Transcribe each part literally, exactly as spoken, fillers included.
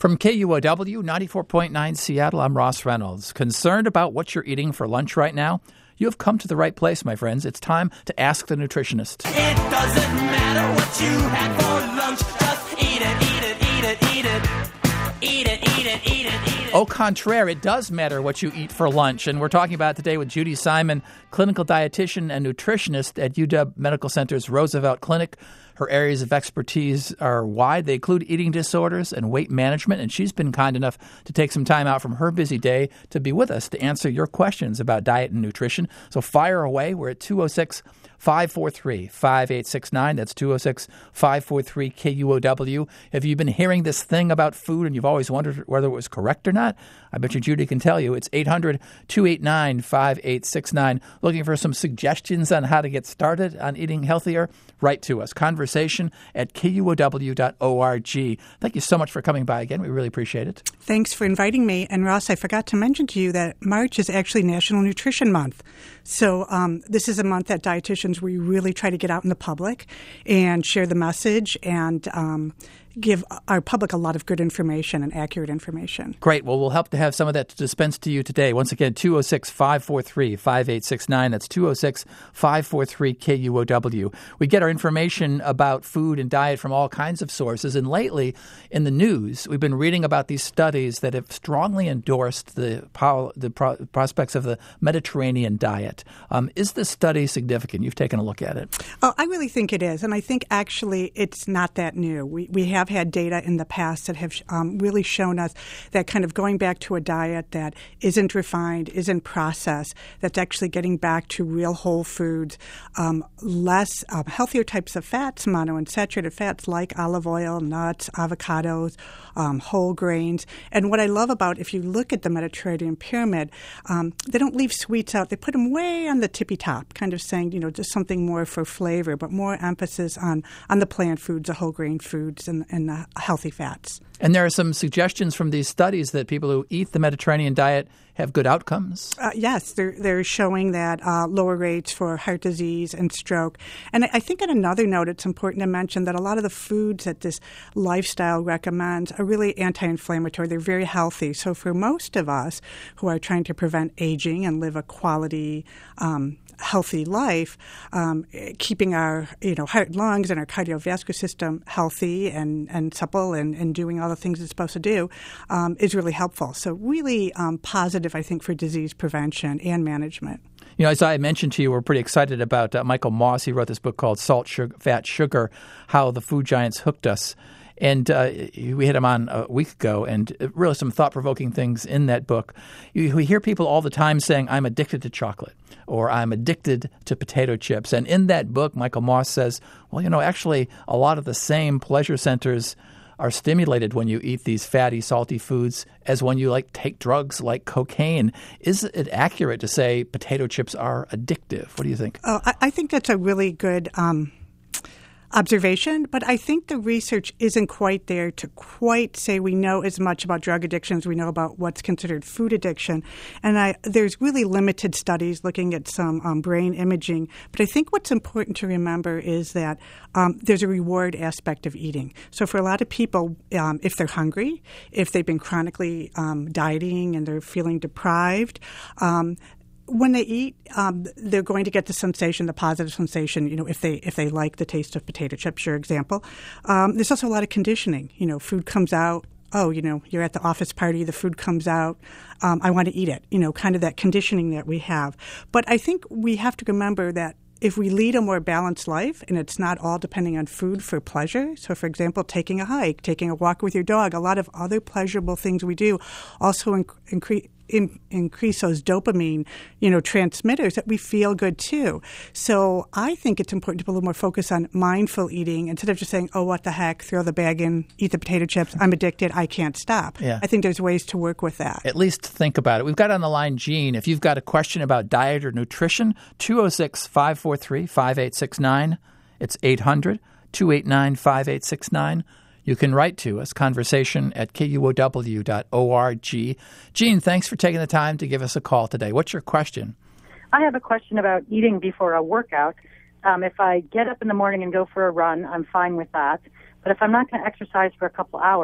From K U O W ninety-four point nine Seattle, I'm Ross Reynolds. Concerned about what you're eating for lunch right now? You have come to the right place, my friends. It's time to ask the nutritionist. It doesn't matter what you had for lunch. Just eat it, eat it, eat it, eat it. Eat it, eat it, eat it, eat it. Au contraire, it does matter what you eat for lunch. And we're talking about it today with Judy Simon, clinical dietitian and nutritionist at U W Medical Center's Roosevelt Clinic. Her areas of expertise are wide. They include eating disorders and weight management, and she's been kind enough to take some time out from her busy day to be with us to answer your questions about diet and nutrition. So fire away. We're at two oh six, five four three, five eight six nine. That's two oh six, five four three, K U O W. Have you been hearing this thing about food and you've always wondered whether it was correct or not? I bet you Judy can tell you. It's eight hundred, two eight nine, five eight six nine. Looking for some suggestions on how to get started on eating healthier? Write to us. Conversation at K U O W dot org. Thank you so much for coming by again. We really appreciate it. Thanks for inviting me. And Ross, I forgot to mention to you that March is actually National Nutrition Month. So um, this is a month that dietitians, we really try to get out in the public and share the message and um, give our public a lot of good information and accurate information. Great. Well, we'll help to have some of that to dispense to you today. Once again, two oh six, five four three, five eight six nine. That's two oh six, five four three, K U O W. We get our information about food and diet from all kinds of sources. And lately, in the news, we've been reading about these studies that have strongly endorsed the, the pro- prospects of the Mediterranean diet. Um, is this study significant? You've taken a look at it. Oh, I really think it is. And I think actually it's not that new. We, we have had data in the past that have um, really shown us that kind of going back to a diet that isn't refined, isn't processed, that's actually getting back to real whole foods, um, less um, healthier types of fats, monounsaturated fats like olive oil, nuts, avocados, um, whole grains. And what I love about, if you look at the Mediterranean pyramid, um, they don't leave sweets out. They put them way on the tippy top, kind of saying, you know, just something more for flavor, but more emphasis on, on the plant foods, the whole grain foods, and, and the healthy fats. And there are some suggestions from these studies that people who eat the Mediterranean diet have good outcomes. Uh, yes, they're, they're showing that uh, lower rates for heart disease and stroke. And I think on another note, it's important to mention that a lot of the foods that this lifestyle recommends are really anti-inflammatory. They're very healthy. So for most of us who are trying to prevent aging and live a quality um healthy life, um, keeping our you know heart, lungs, and our cardiovascular system healthy and, and supple and, and doing all the things it's supposed to do um, is really helpful. So really um, positive, I think, for disease prevention and management. You know, as I mentioned to you, we're pretty excited about uh, Michael Moss. He wrote this book called Salt, Sugar, Fat, Sugar, How the Food Giants Hooked Us. And uh, we had him on a week ago, and really some thought-provoking things in that book. You, we hear people all the time saying, I'm addicted to chocolate, or I'm addicted to potato chips. And in that book, Michael Moss says, well, you know, actually a lot of the same pleasure centers are stimulated when you eat these fatty, salty foods as when you like take drugs like cocaine. Is it accurate to say potato chips are addictive? What do you think? Oh, I, I think that's a really good um observation, but I think the research isn't quite there to quite say we know as much about drug addiction as we know about what's considered food addiction. And I, there's really limited studies looking at some um, brain imaging. But I think what's important to remember is that um, there's a reward aspect of eating. So for a lot of people, um, if they're hungry, if they've been chronically um, dieting and they're feeling deprived, um, when they eat, um, they're going to get the sensation, the positive sensation, you know, if they if they like the taste of potato chips, for example. Um, there's also a lot of conditioning. You know, food comes out. Oh, you know, you're at the office party, the food comes out. Um, I want to eat it. You know, kind of that conditioning that we have. But I think we have to remember that if we lead a more balanced life, and it's not all depending on food for pleasure, so for example, taking a hike, taking a walk with your dog, a lot of other pleasurable things we do also inc- increase In, increase those dopamine, you know, transmitters that we feel good too. So I think it's important to put a little more focus on mindful eating instead of just saying, oh, what the heck, throw the bag in, eat the potato chips, I'm addicted, I can't stop. Yeah. I think there's ways to work with that. At least think about it. We've got on the line Jean. If you've got a question about diet or nutrition, two oh six, five four three, five eight six nine. It's eight hundred, two eight nine, five eight six nine. You can write to us, conversation at K U O W dot org. Jean, thanks for taking the time to give us a call today. What's your question? I have a question about eating before a workout. Um, if I get up in the morning and go for a run, I'm fine with that. But if I'm not going to exercise for a couple hours,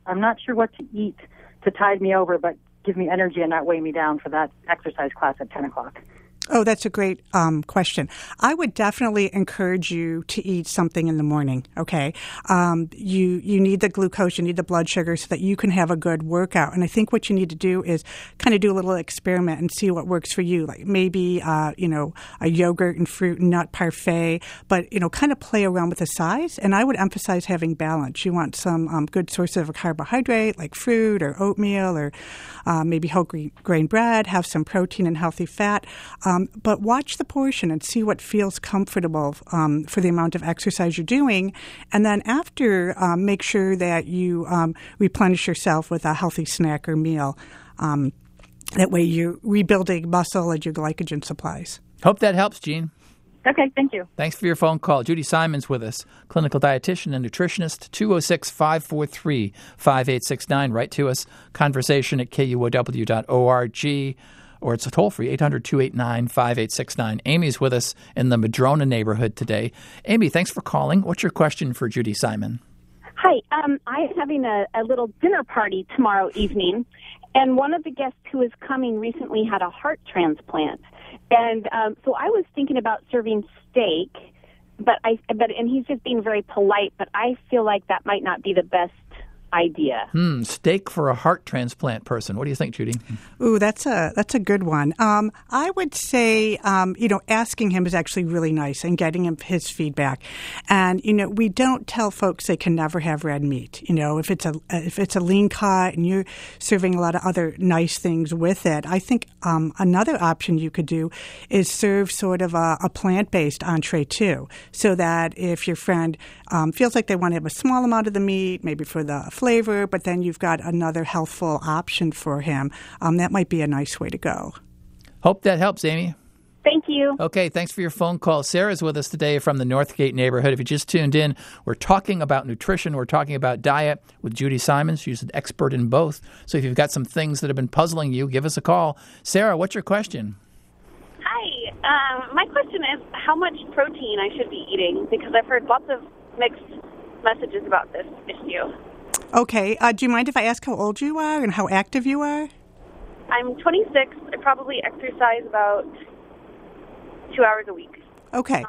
I'm not sure what to eat to tide me over, but give me energy and not weigh me down for that exercise class at ten o'clock. Oh, that's a great um, question. I would definitely encourage you to eat something in the morning, okay? Um, you you need the glucose, you need the blood sugar so that you can have a good workout. And I think what you need to do is kind of do a little experiment and see what works for you, like maybe, uh, you know, a yogurt and fruit and nut parfait, but, you know, kind of play around with the size. And I would emphasize having balance. You want some um, good sources of carbohydrate like fruit or oatmeal or uh, maybe whole grain bread, have some protein and healthy fat. Um, But watch the portion and see what feels comfortable um, for the amount of exercise you're doing. And then after, um, make sure that you um, replenish yourself with a healthy snack or meal. Um, that way you're rebuilding muscle and your glycogen supplies. Hope that helps, Jean. Okay, thank you. Thanks for your phone call. Judy Simon's with us, clinical dietitian and nutritionist, two oh six, five four three, five eight six nine. Write to us, conversation at K U O W dot org. Or it's a toll-free, eight hundred, two eight nine, five eight six nine. Amy's with us in the Madrona neighborhood today. Amy, thanks for calling. What's your question for Judy Simon? Hi, um, I'm having a, a little dinner party tomorrow evening, and one of the guests who is coming recently had a heart transplant. And um, so I was thinking about serving steak, but I but and he's just being very polite, but I feel like that might not be the best idea. Hmm, steak for a heart transplant person. What do you think, Judy? Ooh, that's a that's a good one. Um, I would say, um, you know, asking him is actually really nice and getting him his feedback. And you know, we don't tell folks they can never have red meat. You know, if it's a if it's a lean cut and you're serving a lot of other nice things with it, I think um, another option you could do is serve sort of a, a plant-based entree too, so that if your friend um, feels like they want to have a small amount of the meat, maybe for the flavor, but then you've got another healthful option for him. Um, that might be a nice way to go. Hope that helps, Amy. Thank you. Okay, thanks for your phone call. Sarah's with us today from the Northgate neighborhood. If you just tuned in, we're talking about nutrition. We're talking about diet with Judy Simon. She's an expert in both. So if you've got some things that have been puzzling you, give us a call. Sarah, what's your question? Hi. Um, my question is how much protein I should be eating, because I've heard lots of mixed messages about this issue. Okay. Uh, do you mind if I ask how old you are and how active you are? I'm twenty-six. I probably exercise about two hours a week. Okay.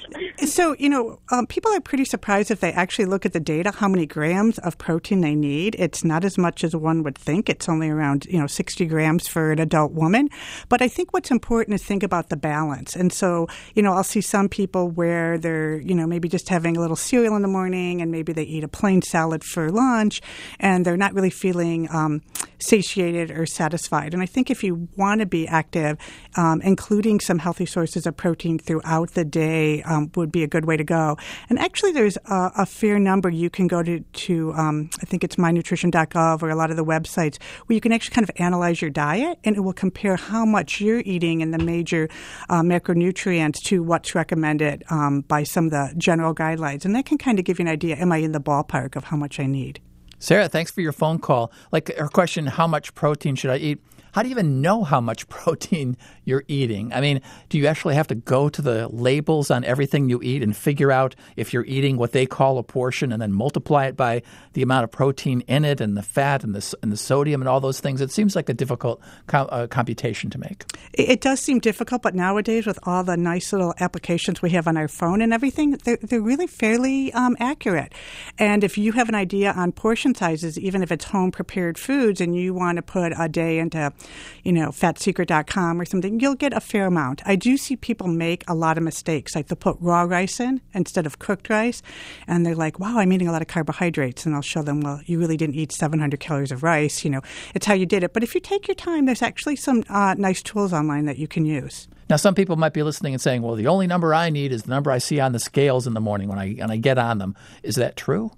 So, you know, um, people are pretty surprised if they actually look at the data, how many grams of protein they need. It's not as much as one would think. It's only around, you know, sixty grams for an adult woman. But I think what's important is think about the balance. And so, you know, I'll see some people where they're, you know, maybe just having a little cereal in the morning and maybe they eat a plain salad for lunch and they're not really feeling um, satiated or satisfied. And I think if you want to be active, um, including some healthy sources of protein throughout the day um, would be a good way to go. And actually, there's a, a fair number. You can go to, to um, I think it's my nutrition dot gov or a lot of the websites where you can actually kind of analyze your diet, and it will compare how much you're eating and the major uh, macronutrients to what's recommended um, by some of the general guidelines. And that can kind of give you an idea, am I in the ballpark of how much I need? Sarah, thanks for your phone call. Like her question, how much protein should I eat? How do you even know how much protein you're eating? I mean, do you actually have to go to the labels on everything you eat and figure out if you're eating what they call a portion and then multiply it by the amount of protein in it and the fat and the, and the sodium and all those things? It seems like a difficult com- uh, computation to make. It, it does seem difficult, but nowadays with all the nice little applications we have on our phone and everything, they're, they're really fairly um, accurate. And if you have an idea on portion sizes, even if it's home-prepared foods and you want to put a day into you know, fat secret dot com or something, you'll get a fair amount. I do see people make a lot of mistakes. Like they'll put raw rice in instead of cooked rice, and they're like, wow, I'm eating a lot of carbohydrates. And I'll show them, well, you really didn't eat seven hundred calories of rice. You know, it's how you did it. But if you take your time, there's actually some uh, nice tools online that you can use. Now, some people might be listening and saying, well, the only number I need is the number I see on the scales in the morning when I, when I get on them. Is that true?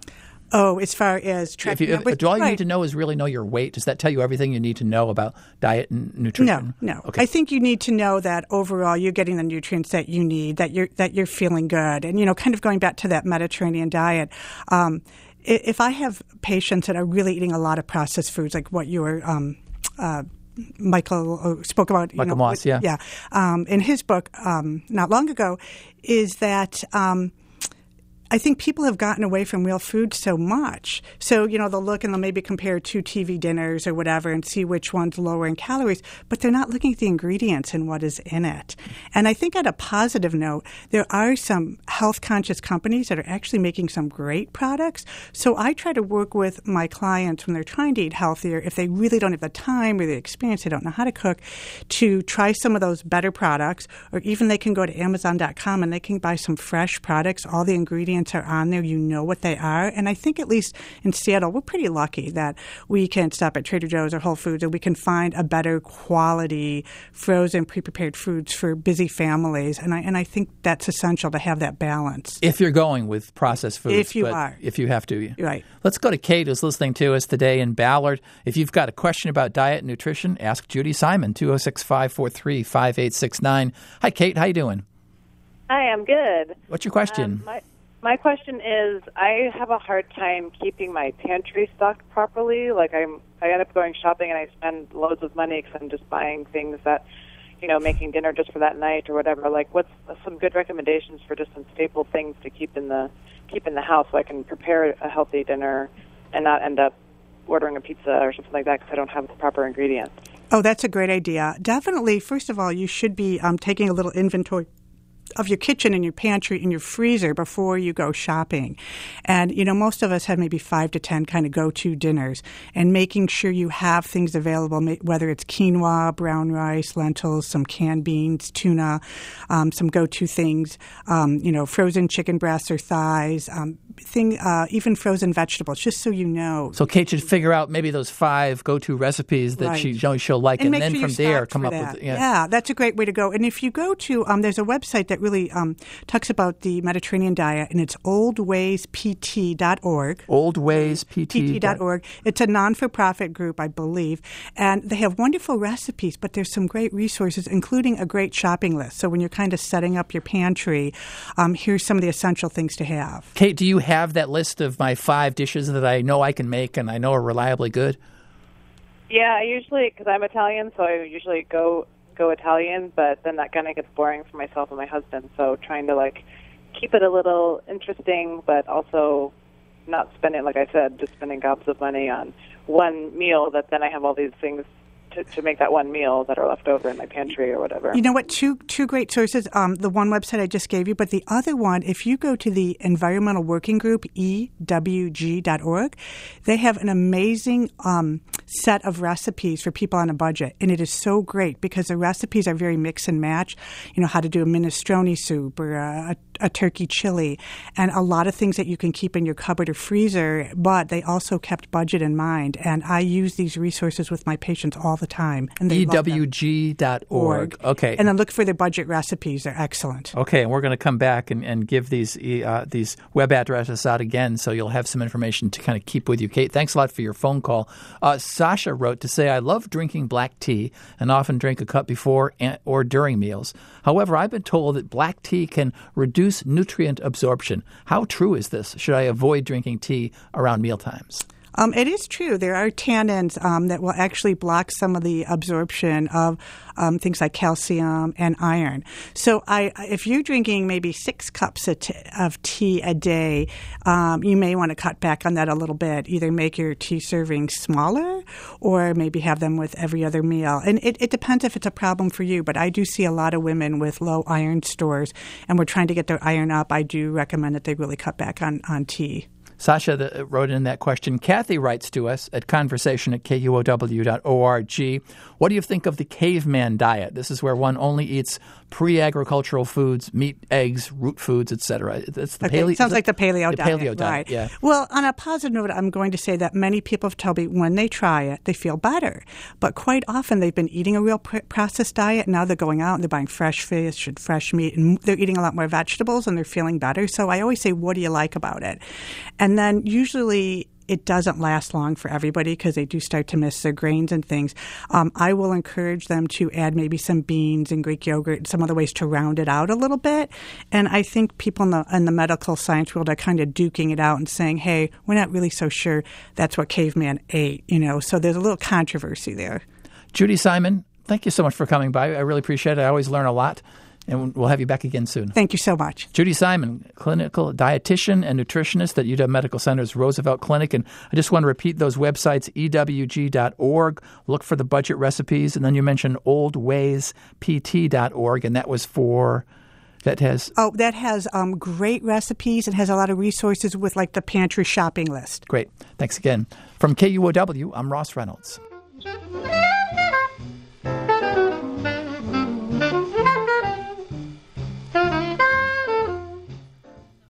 Oh, as far as tracking if you, if, all you right. need to know is really know your weight. Does that tell you everything you need to know about diet and nutrition? No, no. Okay. I think you need to know that overall you're getting the nutrients that you need, that you're that you're feeling good, and you know, kind of going back to that Mediterranean diet. Um, if I have patients that are really eating a lot of processed foods, like what you were. Um, uh, Michael spoke about. You Michael know, Moss, yeah, yeah. Um, in his book, um, not long ago, is that. Um, I think people have gotten away from real food so much. So, you know, they'll look and they'll maybe compare two T V dinners or whatever and see which one's lower in calories, but they're not looking at the ingredients and what is in it. And I think at a positive note, there are some health-conscious companies that are actually making some great products. So I try to work with my clients when they're trying to eat healthier, if they really don't have the time or the experience, they don't know how to cook, to try some of those better products, or even they can go to Amazon dot com and they can buy some fresh products. All the ingredients are on there. You know what they are. And I think at least in Seattle, we're pretty lucky that we can stop at Trader Joe's or Whole Foods and we can find a better quality frozen pre-prepared foods for busy families. And I and I think that's essential to have that balance. If you're going with processed foods. If you but are. If you have to. Right. Let's go to Kate, who's listening to us today in Ballard. If you've got a question about diet and nutrition, ask Judy Simon, two oh six, five four three, five eight six nine. Hi, Kate. How you doing? Hi, I'm good. What's your question? Um, my, my question is, I have a hard time keeping my pantry stocked properly. Like, I'm, I end up going shopping and I spend loads of money because I'm just buying things that, you know, making dinner just for that night or whatever. Like, what's some good recommendations for just some staple things to keep in the keep in the house so I can prepare a healthy dinner and not end up ordering a pizza or something like that because I don't have the proper ingredients? Oh, that's a great idea. Definitely, first of all, you should be um, taking a little inventory of your kitchen and your pantry and your freezer before you go shopping. And, you know, most of us have maybe five to ten kind of go-to dinners, and making sure you have things available, whether it's quinoa, brown rice, lentils, some canned beans, tuna, um, some go-to things, um, you know, frozen chicken breasts or thighs, um, thing, uh, even frozen vegetables, just so you know. So Kate should figure out maybe those five go-to recipes that Right. she knows she'll like, and, and then sure from there stocked come for up that. with yeah. yeah. that's a great way to go. And if you go to, um, there's a website that really um, talks about the Mediterranean diet, and it's old ways p t dot org. old ways p t p t dot org. It's a non-for-profit group, I believe, and they have wonderful recipes, but there's some great resources, including a great shopping list. So when you're kind of setting up your pantry, um, here's some of the essential things to have. Kate, do you have that list of my five dishes that I know I can make and I know are reliably good? Yeah, I usually, because I'm Italian, so I usually go go Italian, but then that kind of gets boring for myself and my husband. So trying to, like, keep it a little interesting, but also not spending, like I said, just spending gobs of money on one meal that then I have all these things to, to make that one meal that are left over in my pantry or whatever. You know what? Two two great sources. Um, the one website I just gave you, but the other one, if you go to the Environmental Working Group, E W G dot org, they have an amazing um, set of recipes for people on a budget. And it is so great because the recipes are very mix and match. You know, how to do a minestrone soup or a, a turkey chili, and a lot of things that you can keep in your cupboard or freezer, but they also kept budget in mind. And I use these resources with my patients all the time. And they E W G dot org. Okay. And then look for the budget recipes. They're excellent. Okay, and we're going to come back and, and give these uh, these web addresses out again, so you'll have some information to kind of keep with you. Kate, thanks a lot for your phone call. Uh, Sasha wrote to say, I love drinking black tea and often drink a cup before and, or during meals. However, I've been told that black tea can reduce nutrient absorption. How true is this? Should I avoid drinking tea around mealtimes? Um, it is true. There are tannins um, that will actually block some of the absorption of um, things like calcium and iron. So I, if you're drinking maybe six cups of, t- of tea a day, um, you may want to cut back on that a little bit. Either make your tea servings smaller or maybe have them with every other meal. And it, it depends if it's a problem for you, but I do see a lot of women with low iron stores, and we're trying to get their iron up. I do recommend that they really cut back on, on tea. Sasha the, wrote in that question. Kathy writes to us at conversation at K U O W dot org. What do you think of the caveman diet? This is where one only eats pre-agricultural foods, meat, eggs, root foods, et cetera. It's the okay, paleo. Sounds like the paleo the diet. paleo diet, right. yeah. Well, on a positive note, I'm going to say that many people have told me when they try it, they feel better. But quite often they've been eating a real pr- processed diet. Now they're going out and they're buying fresh fish and fresh meat, and they're eating a lot more vegetables, and they're feeling better. So I always say, what do you like about it? And then usually it doesn't last long for everybody because they do start to miss their grains and things. Um, I will encourage them to add maybe some beans and Greek yogurt and some other ways to round it out a little bit. And I think people in the in the medical science world are kind of duking it out and saying, hey, we're not really so sure that's what caveman ate, you know. So there's a little controversy there. Judy Simon, thank you so much for coming by. I really appreciate it. I always learn a lot. And we'll have you back again soon. Thank you so much. Judy Simon, clinical dietitian and nutritionist at U W Medical Center's Roosevelt Clinic. And I just want to repeat those websites, E W G dot org. Look for the budget recipes. And then you mentioned old ways p t dot org, and that was for... That has... Oh, that has um, great recipes. It has a lot of resources with like the pantry shopping list. Great. Thanks again. From K U O W, I'm Ross Reynolds.